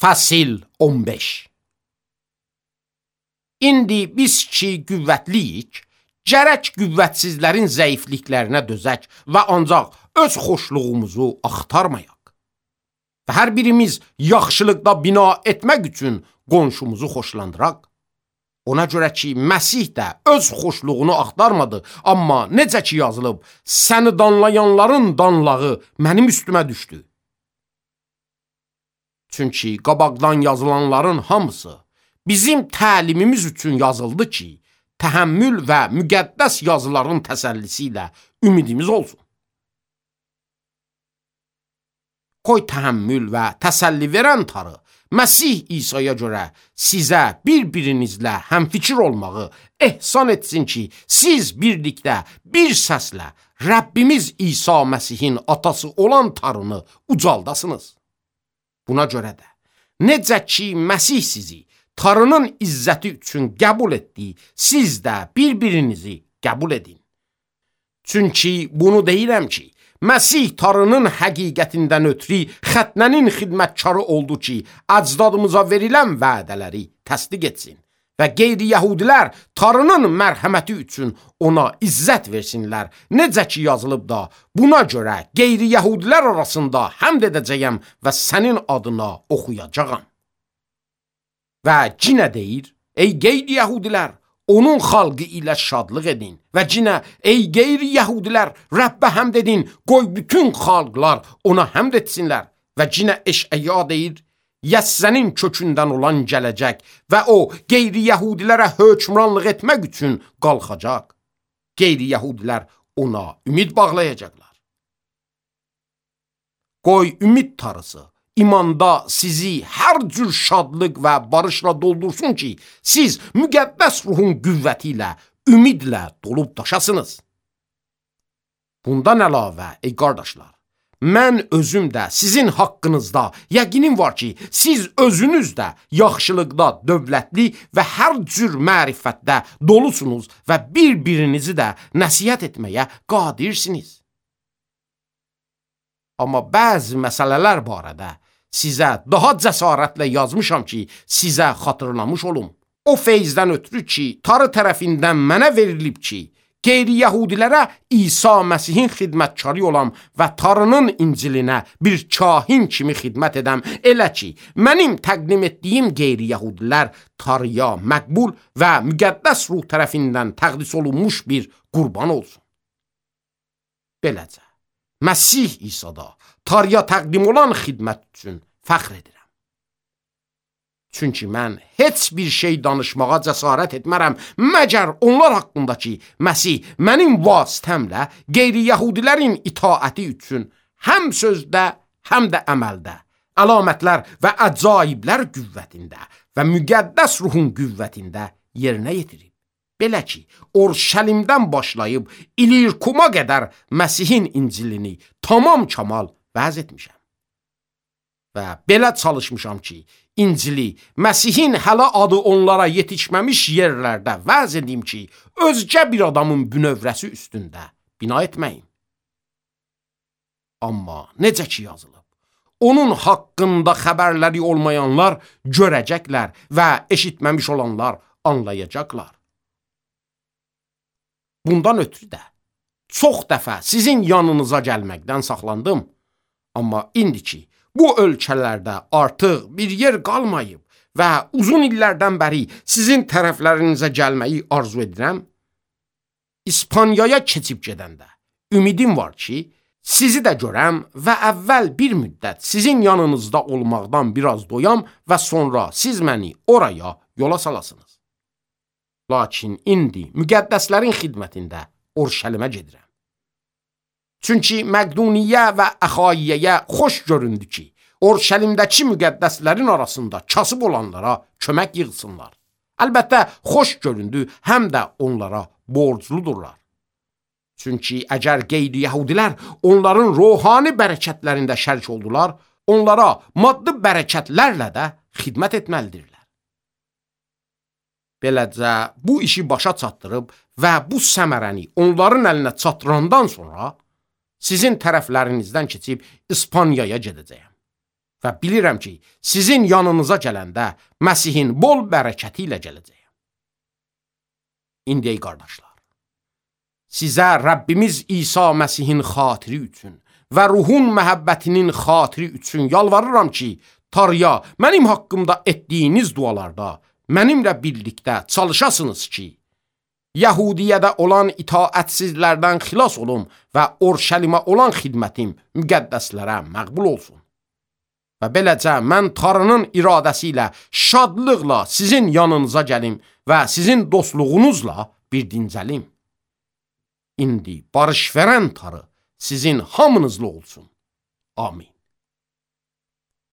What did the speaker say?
Fəsil 15. İndi biz ki qüvvətliyik, gərək qüvvətsizlərin zəifliklərinə dözək və ancaq öz xoşluğumuzu axtarmayaq. Və hər birimiz yaxşılıqda bina etmək üçün qonşumuzu xoşlandıraq. Ona görə ki, Məsih də öz xoşluğunu axtarmadı, amma necə ki yazılıb, səni danlayanların danlağı mənim üstümə düşdü. Çünki qabaqdan yazılanların hamısı bizim təlimimiz üçün yazıldı ki, təhəmmül və müqəddəs yazıların təsəllisi ilə ümidimiz olsun. Qoy təhəmmül və təsəlli verən Tanrı, Məsih İsa'ya görə sizə bir-birinizlə həmfikir olmağı ehsan etsin ki, siz birlikdə bir səslə Rəbbimiz İsa Məsihin atası olan Tanrını ucaldasınız. Buna görə də, necə ki Məsih sizi Tanrının izzəti üçün qəbul etdi, siz də bir-birinizi qəbul edin. Çünki bunu deyirəm ki, Məsih Tanrının həqiqətindən ötürü xətnənin xidmətkarı oldu ki, əcdadımıza verilən vədələri təsdiq etsin və qeyri-yəhudilər Tanrının mərhəməti üçün ona izzət versinlər. Necə ki yazılıb da, buna görə qeyri-yəhudilər arasında həmd edəcəyəm və sənin adına oxuyacağam. Və cinə deyir, ey qeyri-yəhudilər, onun xalqı ilə şadlıq edin və cinə, ey qeyri-yəhudilər, Rəbbə həmd edin, qoy bütün xalqlar ona həmd etsinlər. Və cinə Eşəya deyir, Yəssənin kökündən olan gələcək və o qeyri-yəhudilərə hökmranlıq etmək üçün qalxacaq. Qeyri-yəhudilər ona ümid bağlayacaqlar. Qoy ümid tarısı imanda sizi hər cür şadlıq və barışla doldursun ki, siz müqəddəs ruhun qüvvəti ilə, ümidlə dolub daşasınız. Bundan əlavə, ey qardaşlar, mən özüm də sizin haqqınızda yəqinim var ki, siz özünüz də yaxşılıqda dövlətli və hər cür mərifətdə dolusunuz və bir-birinizi də nəsihət etməyə qadirsiniz. Amma bəzi məsələlər barədə sizə daha cəsarətlə yazmışam ki, sizə xatırlamış olum. O feyzdən ötürü ki, Tanrı tərəfindən mənə verilib ki, qeyri-yəhudilərə İsa Məsihin xidmətkarı olam və Tanrının İncilinə bir kahin kimi xidmət edəm, elə ki, mənim təqdim etdiyim qeyri-yəhudilər Tanrıya məqbul və müqəddəs ruh tərəfindən təqdis olunmuş bir qurban olsun. Beləcə, Məsih İsa'da Tanrıya təqdim olan xidmət üçün fəxr edirəm. Çünki mən heç bir şey danışmağa cəsarət etmərəm, məgər onlar haqqında ki, Məsih mənim vasitəmlə qeyri-yəhudilərin itaəti üçün həm sözdə, həm də əməldə, əlamətlər və əcaiblər qüvvətində və müqəddəs ruhun qüvvətində yerinə yetirib. Belə ki, Orşəlimdən başlayıb İlirkuma qədər Məsihin İncilini tamam kamal vəz etmişəm. Və belə çalışmışam ki, İncili Məsihin hələ adı onlara yetişməmiş yerlərdə vəz edim ki, özgə bir adamın bünövrəsi üstündə bina etməyim. Amma necə ki yazılıb, onun haqqında xəbərləri olmayanlar görəcəklər və eşitməmiş olanlar anlayacaqlar. Bundan ötürü də çox dəfə sizin yanınıza gəlməkdən saxlandım. Amma indi ki, bu ölkələrdə artıq bir yer qalmayıb və uzun illərdən bəri sizin tərəflərinizə gəlməyi arzu edirəm, İspaniyaya keçib gedəndə ümidim var ki, sizi də görəm və əvvəl bir müddət sizin yanınızda olmaqdan biraz doyam və sonra siz məni oraya yola salasınız. Lakin indi müqəddəslərin xidmətində Orşəlimə gedirəm. Çünki Məqduniyə və Əxayiyyəyə xoş göründü ki, Orşəlimdəki müqəddəslərin arasında kasıb olanlara kömək yığsınlar. Əlbəttə, xoş göründü, həm də onlara borcludurlar. Çünki əgər qeyri-yəhudilər onların ruhani bərəkətlərində şərik oldular, onlara maddi bərəkətlərlə də xidmət etməlidirlər. Beləcə, bu işi başa çatdırıb və bu səmərəni onların əlinə çatdırandan sonra sizin tərəflərinizdən keçib İspaniyaya gedəcəyəm. Və bilirəm ki, sizin yanınıza gələndə Məsihin bol bərəkəti ilə gələcəyəm. İndi ey qardaşlar, sizə Rəbbimiz İsa Məsihin xatiri üçün və ruhun məhəbbətinin xatiri üçün yalvarıram ki, Tanrıya mənim haqqımda etdiyiniz dualarda mənimlə birlikdə çalışasınız ki, Yəhudiyyədə olan itaətsizlərdən xilas olum və Orşəlimə olan xidmətim müqəddəslərə məqbul olsun. Və beləcə mən Tanrının iradəsi ilə şadlıqla sizin yanınıza gəlim və sizin dostluğunuzla bir dincəlim. İndi barış verən Tanrı sizin hamınızla olsun. Amin.